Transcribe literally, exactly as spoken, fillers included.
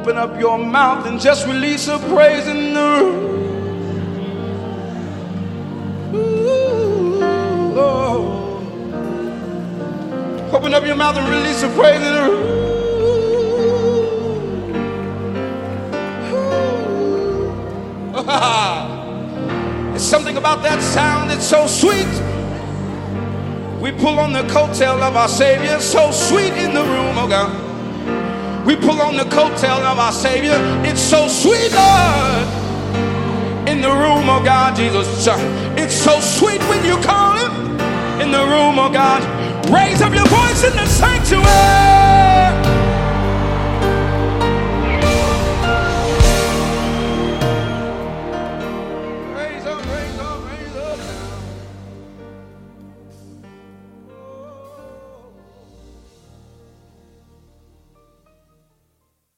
Open up your mouth and just release a praise in the room. Ooh, oh. Open up your mouth and release a praise in the room. There's something about that sound that's so sweet. We pull on the coattail of our Savior, so sweet in the room, oh God. We pull on the coattail of our Savior, it's so sweet, Lord, in the room, oh God, Jesus. It's so sweet when you call him in the room, oh God. Raise up your voice in the sanctuary.